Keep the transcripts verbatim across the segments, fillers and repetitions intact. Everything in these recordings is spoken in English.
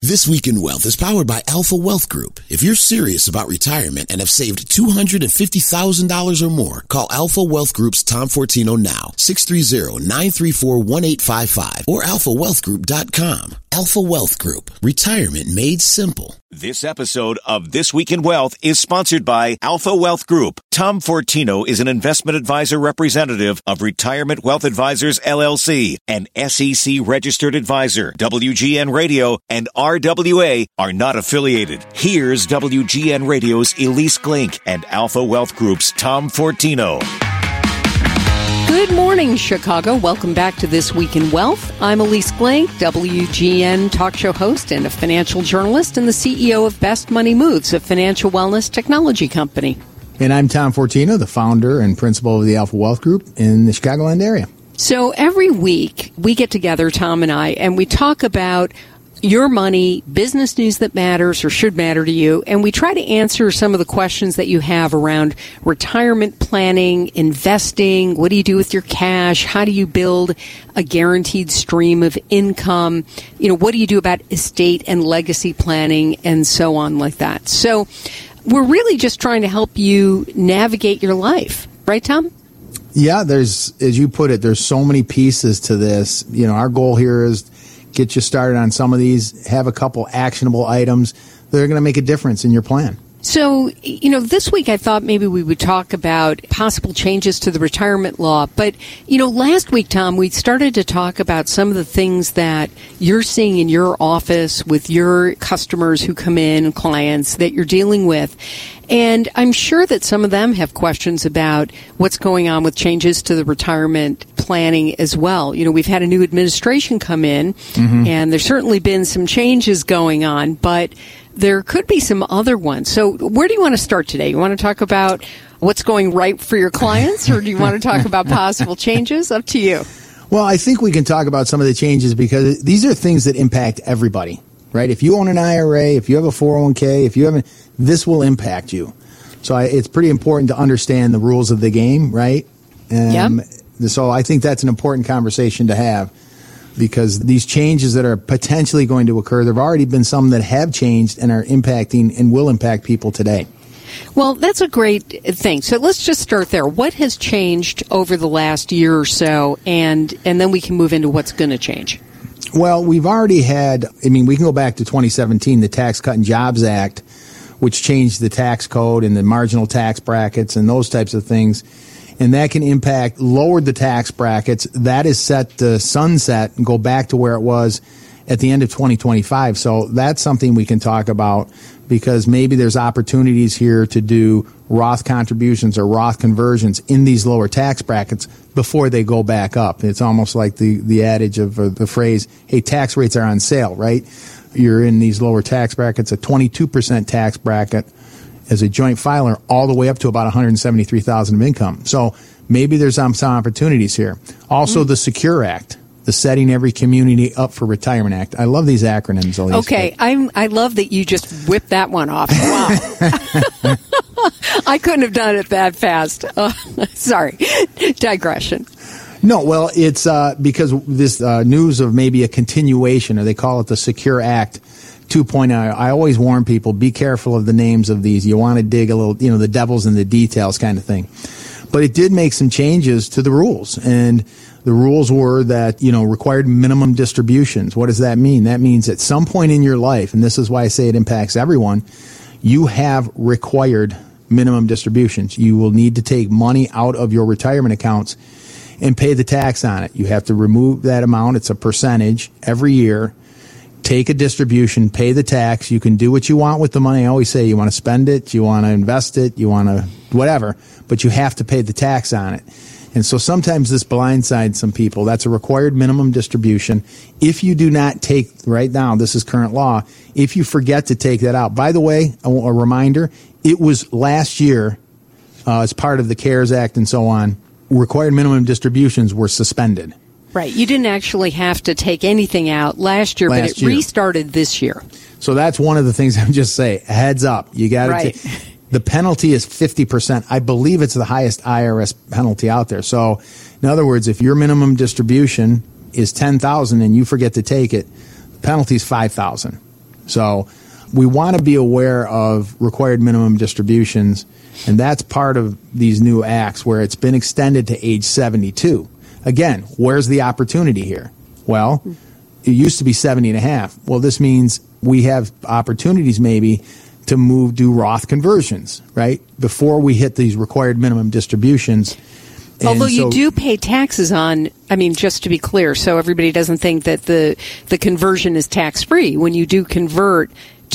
This Week in Wealth is powered by Alpha Wealth Group. If you're serious about retirement and have saved two hundred fifty thousand dollars or more, call Alpha Wealth Group's Tom Fortino now, six three zero, nine three four, one eight five five or alpha wealth group dot com. Alpha Wealth Group. Retirement made simple. This episode of This Week in Wealth is sponsored by Alpha Wealth Group. Tom Fortino is an investment advisor representative of Retirement Wealth Advisors, L L C, an S E C registered advisor. W G N Radio and R W A are not affiliated. Here's W G N Radio's Elise Glink and Alpha Wealth Group's Tom Fortino. Good morning, Chicago. Welcome back to This Week in Wealth. I'm Elise Glink, W G N talk show host and a financial journalist and the C E O of Best Money Moves, a financial wellness technology company. And I'm Tom Fortino, the founder and principal of the Alpha Wealth Group in the Chicagoland area. So every week we get together, Tom and I, and we talk about your money, business news that matters or should matter to you, and we try to answer some of the questions that you have around retirement planning, investing, what do you do with your cash, how do you build a guaranteed stream of income, you know, what do you do about estate and legacy planning, and so on like that. So we're really just trying to help you navigate your life, right, Tom? Yeah, there's, as you put it, there's so many pieces to this. You know, our goal here is get you started on some of these, have a couple actionable items that are going to make a difference in your plan. So, you know, this week I thought maybe we would talk about possible changes to the retirement law. But, you know, last week, Tom, we started to talk about some of the things that you're seeing in your office with your customers who come in, clients that you're dealing with. And I'm sure that some of them have questions about what's going on with changes to the retirement planning as well. You know, we've had a new administration come in, mm-hmm. and there's certainly been some changes going on, but there could be some other ones. So where do you want to start today? You want to talk about what's going right for your clients, or do you want to talk about possible changes? Up to you. Well, I think we can talk about some of the changes because these are things that impact everybody, right? If you own an I R A, if you have a four oh one k, if you haven't, this will impact you. So I, it's pretty important to understand the rules of the game, right? Um, yep. So I think that's an important conversation to have, because these changes that are potentially going to occur, there have already been some that have changed and are impacting and will impact people today. Well, that's a great thing. So let's just start there. What has changed over the last year or so, and and then we can move into what's going to change? Well, we've already had, I mean, we can go back to twenty seventeen, the Tax Cut and Jobs Act, which changed the tax code and the marginal tax brackets and those types of things. And that can impact, lowered the tax brackets. That is set to sunset and go back to where it was at the end of twenty twenty-five. So that's something we can talk about, because maybe there's opportunities here to do Roth contributions or Roth conversions in these lower tax brackets before they go back up. It's almost like the, the adage of uh, the phrase, hey, tax rates are on sale, right? You're in these lower tax brackets, a twenty-two percent tax bracket as a joint filer, all the way up to about one hundred seventy-three thousand dollars of income. So maybe there's um, some opportunities here. Also, mm-hmm. the SECURE Act, the Setting Every Community Up for Retirement Act. I love these acronyms, Elise. Okay, I'm, I love that you just whipped that one off. Wow. I couldn't have done it that fast. Uh, sorry. Digression. No, well, it's uh, because this uh, news of maybe a continuation, or they call it the SECURE Act two point oh. I always warn people, be careful of the names of these. You want to dig a little, you know, the devil's in the details kind of thing. But it did make some changes to the rules. And the rules were that, you know, required minimum distributions. What does that mean? That means at some point in your life, and this is why I say it impacts everyone, you have required minimum distributions. You will need to take money out of your retirement accounts and pay the tax on it. You have to remove that amount. It's a percentage every year. Take a distribution, pay the tax. You can do what you want with the money. I always say you want to spend it, you want to invest it, you want to whatever, but you have to pay the tax on it. And so sometimes this blindsides some people. That's a required minimum distribution. If you do not take, right now, this is current law, if you forget to take that out. By the way, a, a reminder, it was last year, uh, as part of the CARES Act and so on, required minimum distributions were suspended. Right. You didn't actually have to take anything out last year, last but it year. restarted this year. So that's one of the things I would just say. Heads up. You got right. to. The penalty is fifty percent. I believe it's the highest I R S penalty out there. So, in other words, if your minimum distribution is ten thousand dollars and you forget to take it, the penalty is five thousand dollars. So we want to be aware of required minimum distributions, and that's part of these new acts where it's been extended to age seventy-two. Again, where's the opportunity here? Well, it used to be seventy and a half. Well, this means we have opportunities maybe to move, do Roth conversions, right? Before we hit these required minimum distributions. Although and you so, do pay taxes on, I mean, just to be clear, so everybody doesn't think that the, the conversion is tax-free. When you do convert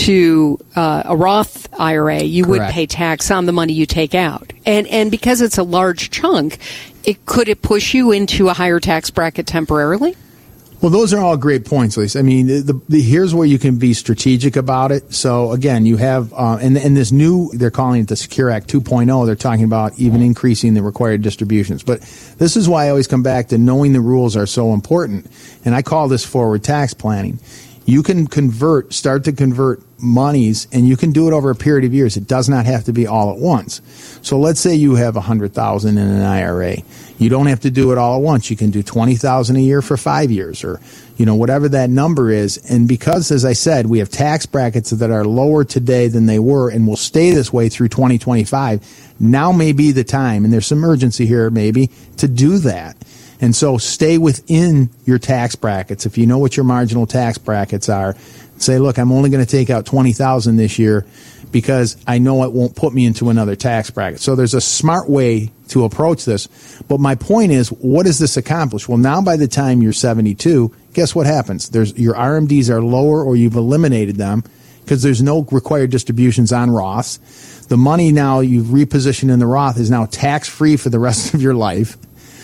to uh, a Roth I R A, you Correct. would pay tax on the money you take out. And and because it's a large chunk, it could it push you into a higher tax bracket temporarily? Well, those are all great points, Lisa. I mean, the, the, here's where you can be strategic about it. So, again, you have, uh, and, and this new, they're calling it the Secure Act two point oh, they're talking about even increasing the required distributions. But this is why I always come back to knowing the rules are so important. And I call this forward tax planning. You can convert, start to convert monies, and you can do it over a period of years. It does not have to be all at once. So let's say you have one hundred thousand dollars in an I R A. You don't have to do it all at once. You can do twenty thousand dollars a year for five years or, you know, whatever that number is. And because, as I said, we have tax brackets that are lower today than they were and will stay this way through twenty twenty-five, now may be the time, and there's some urgency here maybe, to do that. And so stay within your tax brackets. If you know what your marginal tax brackets are, say, look, I'm only going to take out twenty thousand dollars this year because I know it won't put me into another tax bracket. So there's a smart way to approach this. But my point is, what does this accomplish? Well, now by the time you're seventy-two, guess what happens? There's your R M Ds are lower or you've eliminated them because there's no required distributions on Roths. The money now you've repositioned in the Roth is now tax-free for the rest of your life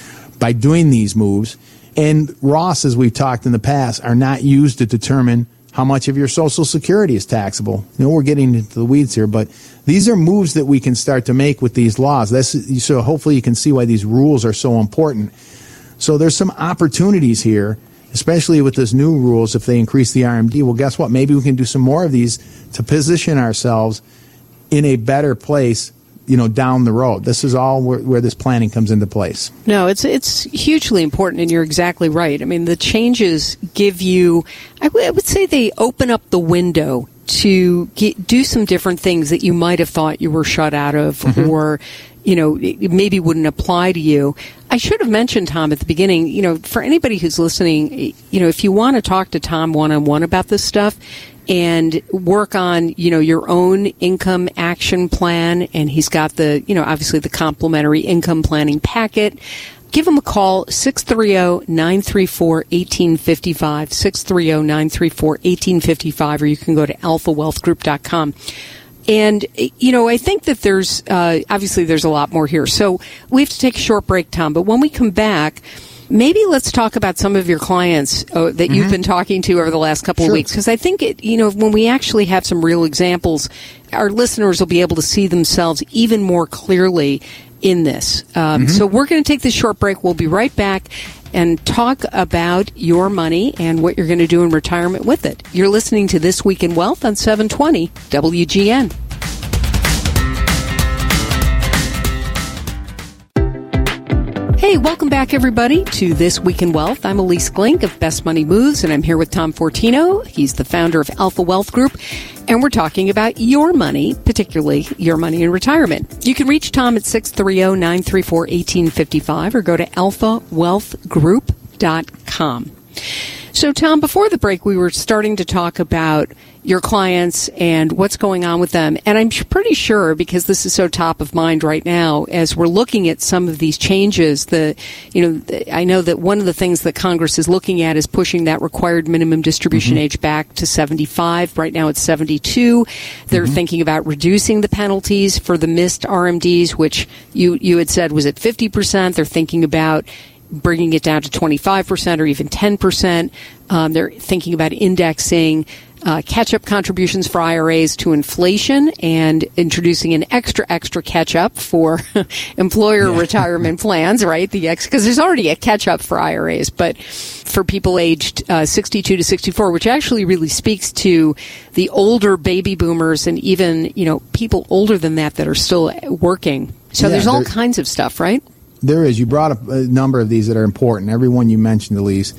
by doing these moves. And Roths, as we've talked in the past, are not used to determine how much of your Social Security is taxable. You know, we're getting into the weeds here, but these are moves that we can start to make with these laws. That's, so hopefully you can see why these rules are so important. So there's some opportunities here, especially with this new rules. If they increase the R M D, well, guess what? Maybe we can do some more of these to position ourselves in a better place, you know, down the road. This is all where, where this planning comes into place. No, it's it's hugely important, and you're exactly right. I mean, the changes give you, I, w- I would say they open up the window to get, do some different things that you might have thought you were shut out of, mm-hmm. or, you know, it maybe wouldn't apply to you. I should have mentioned, Tom, at the beginning, you know, for anybody who's listening, you know, if you want to talk to Tom one-on-one about this stuff, and work on, you know, your own income action plan. And he's got the, you know, obviously the complimentary income planning packet. Give him a call, six three zero, nine three four, one eight five five, six three zero, nine three four, one eight five five, or you can go to alpha wealth group dot com. And, you know, I think that there's, uh, obviously there's a lot more here. So we have to take a short break, Tom, but when we come back, maybe let's talk about some of your clients uh, that mm-hmm. you've been talking to over the last couple sure. of weeks, because I think, it, you know, when we actually have some real examples, our listeners will be able to see themselves even more clearly in this. Um, mm-hmm. So we're going to take this short break. We'll be right back and talk about your money and what you're going to do in retirement with it. You're listening to This Week in Wealth on seven twenty W G N. Hey, welcome back, everybody, to This Week in Wealth. I'm Elise Glink of Best Money Moves, and I'm here with Tom Fortino. He's the founder of Alpha Wealth Group, and we're talking about your money, particularly your money in retirement. You can reach Tom at six three zero, nine three four, one eight five five or go to alpha wealth group dot com. So, Tom, before the break, we were starting to talk about your clients and what's going on with them. And I'm pretty sure, because this is so top of mind right now, as we're looking at some of these changes, the, you know, I know that one of the things that Congress is looking at is pushing that required minimum distribution mm-hmm. age back to seventy-five. Right now it's seventy-two. They're mm-hmm. thinking about reducing the penalties for the missed R M Ds, which you, you had said was at fifty percent. They're thinking about bringing it down to twenty-five percent or even ten percent. Um, they're thinking about indexing uh, catch-up contributions for I R As to inflation and introducing an extra, extra catch-up for employer yeah. retirement plans, right? The ex, because there's already a catch-up for I R As, but for people aged uh, sixty-two to sixty-four, which actually really speaks to the older baby boomers and even, you know, people older than that that are still working. So yeah, there's all kinds of stuff, right? There is. You brought up a number of these that are important. Every one you mentioned, Elise.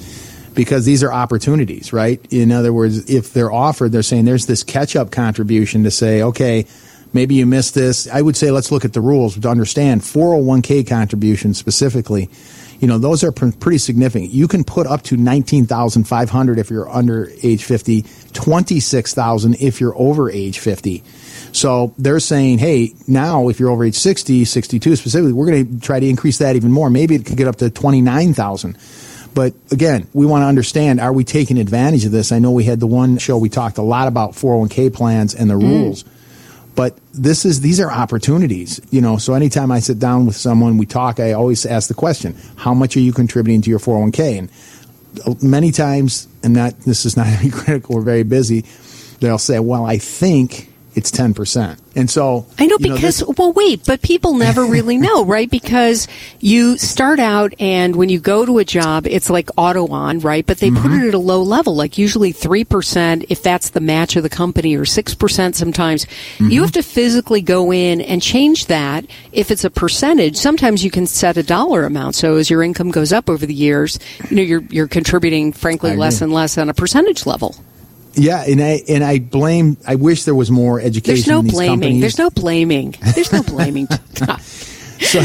because these are opportunities, right? In other words, if they're offered, they're saying there's this catch-up contribution to say, okay, maybe you missed this. I would say let's look at the rules to understand four oh one k contributions specifically. You know, those are pr- pretty significant. You can put up to nineteen thousand five hundred dollars if you're under age fifty, twenty-six thousand dollars if you're over age fifty. So they're saying, hey, now if you're over age sixty, sixty-two specifically, we're going to try to increase that even more. Maybe it could get up to twenty-nine thousand dollars. But again, we want to understand, are we taking advantage of this? I know we had the one show we talked a lot about four oh one k plans and the mm. rules. But this is these are opportunities, you know. So anytime I sit down with someone, we talk, I always ask the question, how much are you contributing to your four oh one k? And many times, and not this is not any critical, we're very busy, they'll say, well, I think it's ten percent. And so I know you because, know, this, well, wait, but people never really know, right? Because you start out and when you go to a job, it's like auto on, right? But they mm-hmm. put it at a low level, like usually three percent if that's the match of the company, or six percent sometimes. Mm-hmm. You have to physically go in and change that. If it's a percentage, sometimes you can set a dollar amount. So as your income goes up over the years, you know, you're, you're contributing, frankly, less and less on a percentage level. Yeah, and I and I blame. I wish there was more education. There's no in these blaming. companies. There's no blaming. There's no blaming. So,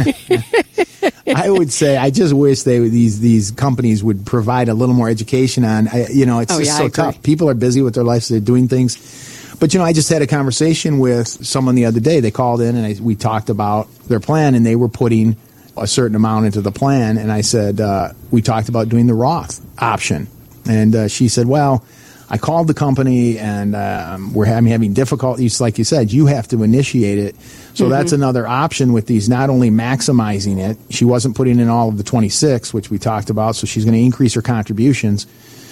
I would say I just wish they these these companies would provide a little more education on. I, you know, it's oh, just yeah, so tough. People are busy with their lives; they're doing things. But you know, I just had a conversation with someone the other day. They called in and I, we talked about their plan, and they were putting a certain amount into the plan. And I said, uh, we talked about doing the Roth option, and uh, she said, well, I called the company and um, we're having, having difficulties. Like you said, you have to initiate it. So mm-hmm. that's another option with these, not only maximizing it. She wasn't putting in all of the twenty-six, which we talked about. So she's going to increase her contributions.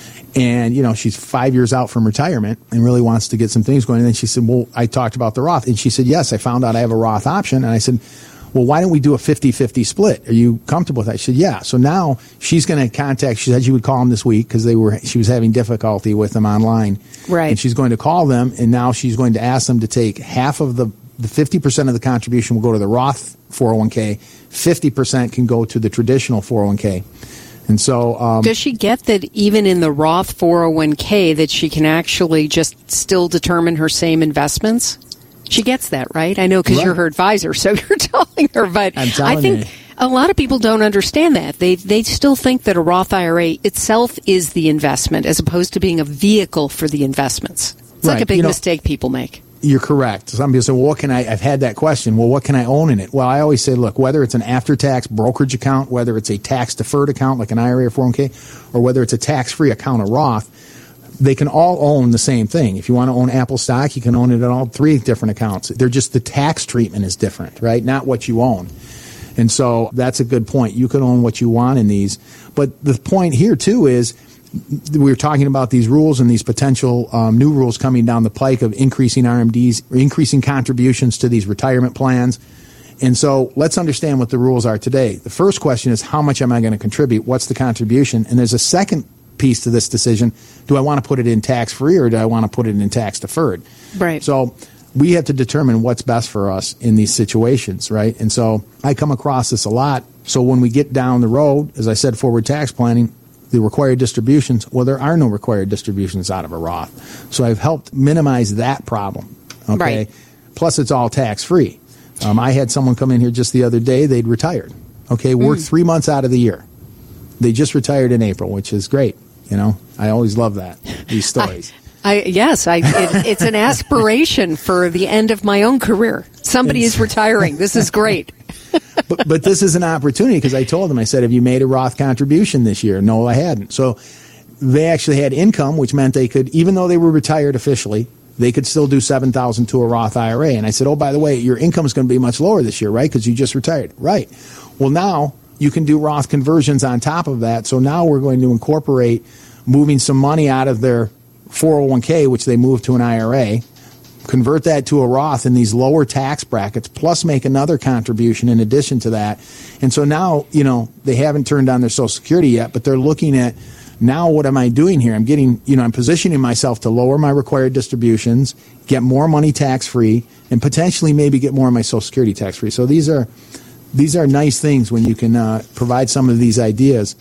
And, you know, she's five years out from retirement and really wants to get some things going. And then she said, well, I talked about the Roth. And she said, yes, I found out I have a Roth option. And I said, well, why don't we do a fifty-fifty split? Are you comfortable with that? She said, yeah. So now she's going to contact, she said she would call them this week because they were, she was having difficulty with them online. Right. And she's going to call them, and now she's going to ask them to take half of the, the fifty percent of the contribution will go to the Roth four oh one k. fifty percent can go to the traditional four oh one k. And so, um, does she get that even in the Roth four oh one k that she can actually just still determine her same investments? She gets that, right? I know because right. you're her advisor, so you're telling her. But I think you. a lot of people don't understand that. They they still think that a Roth I R A itself is the investment as opposed to being a vehicle for the investments. It's right. like a big you know, mistake people make. You're correct. Some people say, well, what can I, I've had that question. Well, what can I own in it? Well, I always say, look, whether it's an after-tax brokerage account, whether it's a tax-deferred account like an I R A or four oh one k, or whether it's a tax-free account, a Roth, they can all own the same thing. If you want to own Apple stock, you can own it in all three different accounts. They're just the tax treatment is different, right? Not what you own. And so that's a good point. You can own what you want in these. But the point here, too, is we were talking about these rules and these potential um, new rules coming down the pike of increasing R M Ds, or increasing contributions to these retirement plans. And so let's understand what the rules are today. The first question is, how much am I going to contribute? What's the contribution? And there's a second piece to this decision. Do I want to put it in tax-free or do I want to put it in tax-deferred? Right. So we have to determine what's best for us in these situations, right? And so I come across this a lot. So when we get down the road, as I said, forward tax planning, the required distributions, well, there are no required distributions out of a Roth. So I've helped minimize that problem, okay? Right. Plus, it's all tax-free. Um, I had someone come in here just the other day. They'd retired, okay? We're mm. three months out of the year. They just retired in April, which is great. You know, I always love that, these stories. I, I yes, I, it, it's an aspiration for the end of my own career. Somebody it's, is retiring. This is great. but, but this is an opportunity because I told them, I said, have you made a Roth contribution this year? No, I hadn't. So they actually had income, which meant they could, even though they were retired officially, they could still do seven thousand dollars to a Roth I R A. And I said, oh, by the way, your income is going to be much lower this year, right? Because you just retired. Right. Well, now you can do Roth conversions on top of that. So now we're going to incorporate moving some money out of their four oh one k, which they moved to an I R A, convert that to a Roth in these lower tax brackets, plus make another contribution in addition to that. And so now, you know, they haven't turned on their Social Security yet, but they're looking at, now what am I doing here? I'm getting, you know, I'm positioning myself to lower my required distributions, get more money tax-free, and potentially maybe get more of my Social Security tax-free. So these are... These are nice things when you can uh, provide some of these ideas.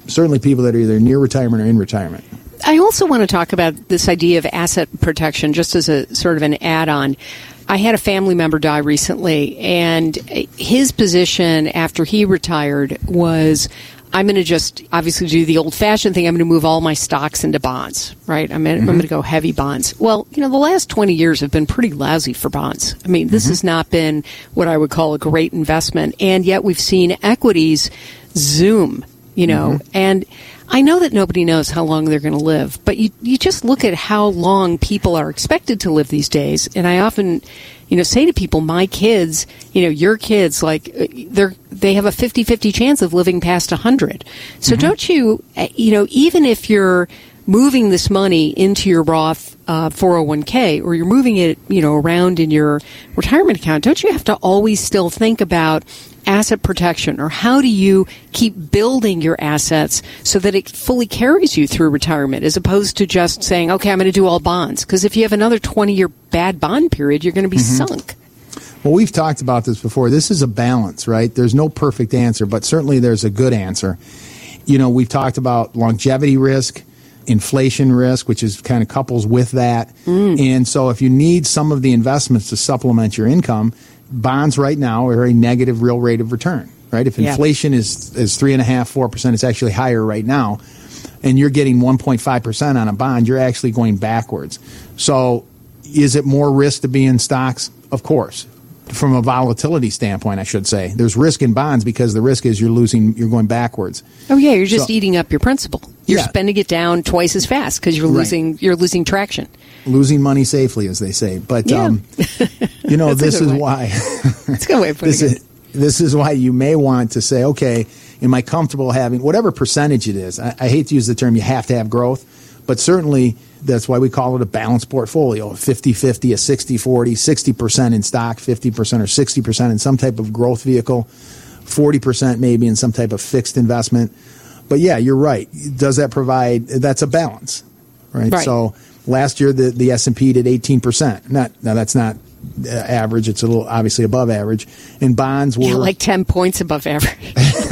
certainly people that are either near retirement or in retirement. I also want to talk about this idea of asset protection, just as a sort of an add-on. I had a family member die recently, and his position after he retired was, I'm going to just obviously do the old-fashioned thing. I'm going to move all my stocks into bonds, right? I'm going, mm-hmm. I'm going to go heavy bonds. Well, you know, the last twenty years have been pretty lousy for bonds. I mean, this mm-hmm. has not been what I would call a great investment, and yet we've seen equities zoom, you know, mm-hmm. and I know that nobody knows how long they're going to live, but you you just look at how long people are expected to live these days, and I often, you know, say to people, my kids, you know, your kids, like, they're they have a fifty-fifty chance of living past one hundred. So mm-hmm. don't you, you know, even if you're moving this money into your Roth uh, four oh one k, or you're moving it, you know, around in your retirement account, don't you have to always still think about asset protection, or how do you keep building your assets so that it fully carries you through retirement, as opposed to just saying, okay, I'm going to do all bonds? Because if you have another twenty-year bad bond period, you're going to be mm-hmm. sunk. Well, we've talked about this before. This is a balance, right? There's no perfect answer, but certainly there's a good answer. You know, we've talked about longevity risk, inflation risk, which is kind of couples with that. Mm. And so if you need some of the investments to supplement your income, bonds right now are a negative real rate of return, right? If inflation yeah. is, is three and a half, four percent, it's actually higher right now, and you're getting one point five percent on a bond, you're actually going backwards. So is it more risk to be in stocks? Of course. From a volatility standpoint, I should say. There's risk in bonds because the risk is you're losing, you're going backwards. Oh yeah, you're just so, eating up your principal. You're yeah. spending it down twice as fast because you're losing right. you're losing traction. Losing money safely, as they say. But yeah. um, you know, this is way. why It's a good way of putting this it. Is, this is why you may want to say, okay, am I comfortable having whatever percentage it is? I, I hate to use the term you have to have growth, but certainly that's why we call it a balanced portfolio, a fifty-fifty, a sixty forty, sixty percent in stock, fifty percent or sixty percent in some type of growth vehicle, forty percent maybe in some type of fixed investment. But yeah, you're right. Does that provide, that's a balance, right? right. So last year the, the S and P did eighteen percent. Not, now that's not uh, average. It's a little obviously above average. And bonds were... Yeah, like ten points above average.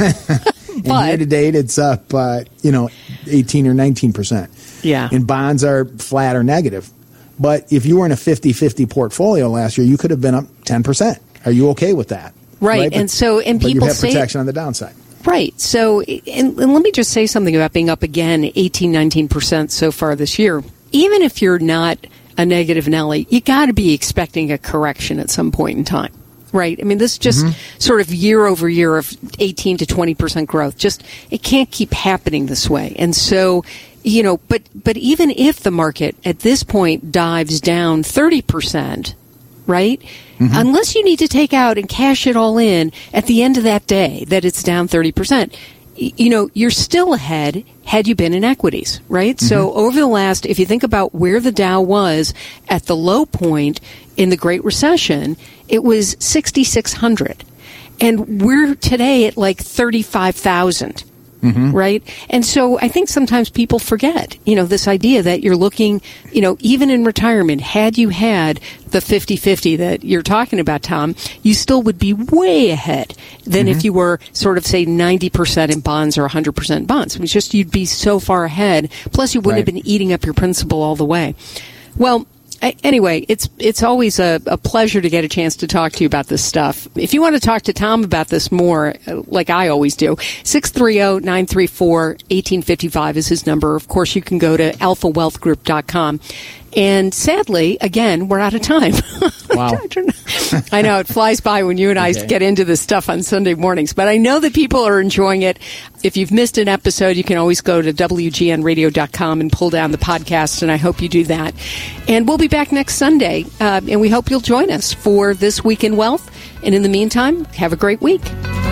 And but, year to date, it's up, uh, you know, eighteen or nineteen percent. Yeah. And bonds are flat or negative. But if you were in a fifty-fifty portfolio last year, you could have been up ten percent. Are you okay with that? Right. right? And but, so, and but people you have say, protection on the downside. Right. So, and, and let me just say something about being up again eighteen, nineteen percent so far this year. Even if you're not a negative Nelly, you got to be expecting a correction at some point in time. Right. I mean, this is just mm-hmm. sort of year over year of eighteen to twenty percent growth. Just, it can't keep happening this way. And so, you know, but, but even if the market at this point dives down thirty percent, right? Mm-hmm. Unless you need to take out and cash it all in at the end of that day that it's down thirty percent, you know, you're still ahead had you been in equities, right? Mm-hmm. So over the last, if you think about where the Dow was at the low point in the Great Recession, it was sixty-six hundred. And we're today at like thirty-five thousand. Mm-hmm. Right? And so I think sometimes people forget, you know, this idea that you're looking, you know, even in retirement, had you had the fifty-fifty that you're talking about, Tom, you still would be way ahead than mm-hmm. if you were sort of, say, ninety percent in bonds or one hundred percent in bonds. It's just you'd be so far ahead. Plus, you wouldn't right. have been eating up your principal all the way. Well, anyway, it's it's always a, a pleasure to get a chance to talk to you about this stuff. If you want to talk to Tom about this more, like I always do, six three zero, nine three four, one eight five five is his number. Of course, you can go to alpha wealth group dot com. And sadly, again, we're out of time. Wow. I know, it flies by when you and I okay. get into this stuff on Sunday mornings. But I know that people are enjoying it. If you've missed an episode, you can always go to W G N radio dot com and pull down the podcast, and I hope you do that. And we'll be back next Sunday, uh, and we hope you'll join us for This Week in Wealth. And in the meantime, have a great week.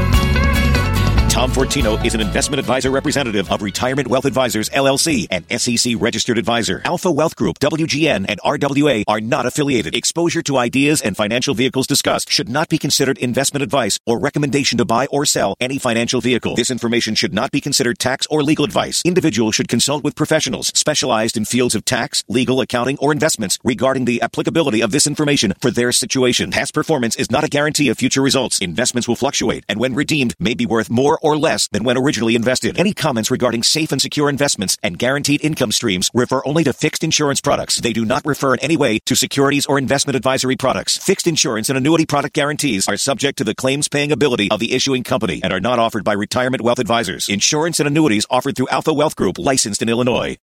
Tom Fortino is an investment advisor representative of Retirement Wealth Advisors, L L C, and S E C registered advisor. Alpha Wealth Group, W G N, and R W A are not affiliated. Exposure to ideas and financial vehicles discussed should not be considered investment advice or recommendation to buy or sell any financial vehicle. This information should not be considered tax or legal advice. Individuals should consult with professionals specialized in fields of tax, legal, accounting, or investments regarding the applicability of this information for their situation. Past performance is not a guarantee of future results. Investments will fluctuate and when redeemed may be worth more or or less than when originally invested. Any comments regarding safe and secure investments and guaranteed income streams refer only to fixed insurance products. They do not refer in any way to securities or investment advisory products. Fixed insurance and annuity product guarantees are subject to the claims-paying ability of the issuing company and are not offered by Retirement Wealth Advisors. Insurance and annuities offered through Alpha Wealth Group, licensed in Illinois.